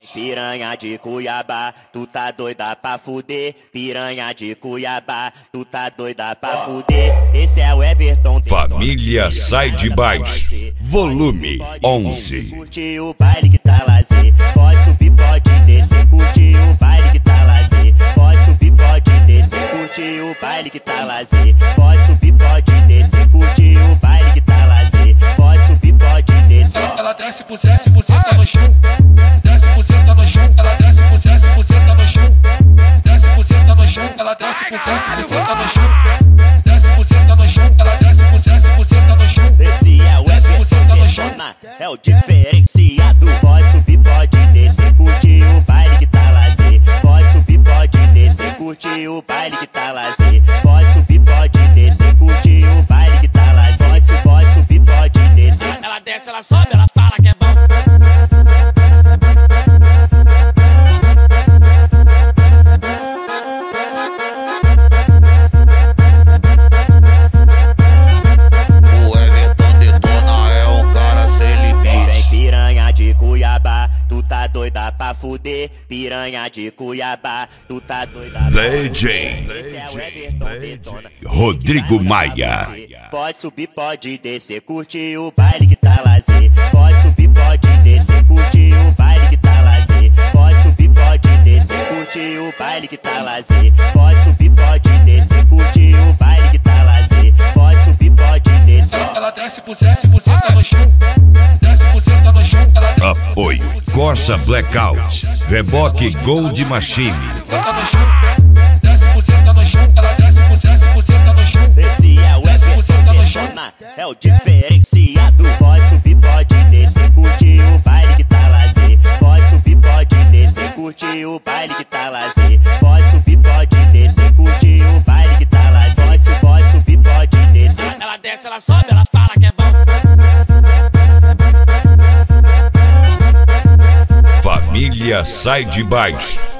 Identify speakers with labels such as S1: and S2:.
S1: Piranha de Cuiabá, tu tá doida pra fuder. Piranha de Cuiabá, tu tá doida pra fuder. Esse é o Everton.
S2: Família Sai de Baixo, volume 11.
S1: Curte o baile que tá lazer. Pode subir, pode descer. Curte o baile que tá lazer. Pode subir, pode descer. Curte o baile que tá lazer. Pode subir, pode descer. Curte o baile que tá lazer. Pode subir, pode descer.
S3: Ela desce por 10% no chão. 10% no chão. Ela desce por 10% no chão. 10% no chão. Ela desce por 10% no chão. 10% no chão. Ela desce por 10% no chão.
S1: Esse é o Everton, é o diferenciado. Pode subir, pode descer. Curte o baile que tá lazer. Pode subir, pode descer. Curte o baile que tá lazer. Pode subir, pode descer. Curte o baile que tá lazer. Pode subir, pode descer.
S3: Ela desce, ela sobe, ela fala que é bom.
S1: Tu tá doida pra fuder, piranha de Cuiabá, tu tá doida pra
S2: DJ Rodrigo Maia.
S1: Pode subir, pode descer, curte o baile que tá lazer. Pode subir, pode descer, curte o baile que tá lazer. Pode subir, pode descer, curte o baile que tá lazer. Pode subir, pode descer, curte o baile que tá lazer. Pode subir, pode descer.
S3: Ela desce por 10% no chão. 10% no chão.
S2: Apoio Corsa Blackout, Reboque Gold Machine.
S3: 10% no chão. Ela desce por 10% no chão.
S1: Esse é o Everton, é o diferenciado. Pode subir, pode descer, curte o baile que tá lazer. Pode subir, pode descer, curte o baile que tá lazer. Pode subir, pode descer, curte o baile que tá lazer. Pode subir, pode descer.
S3: Ela desce, ela sobe, ela fala que é bom.
S2: Família Sai de Baixo.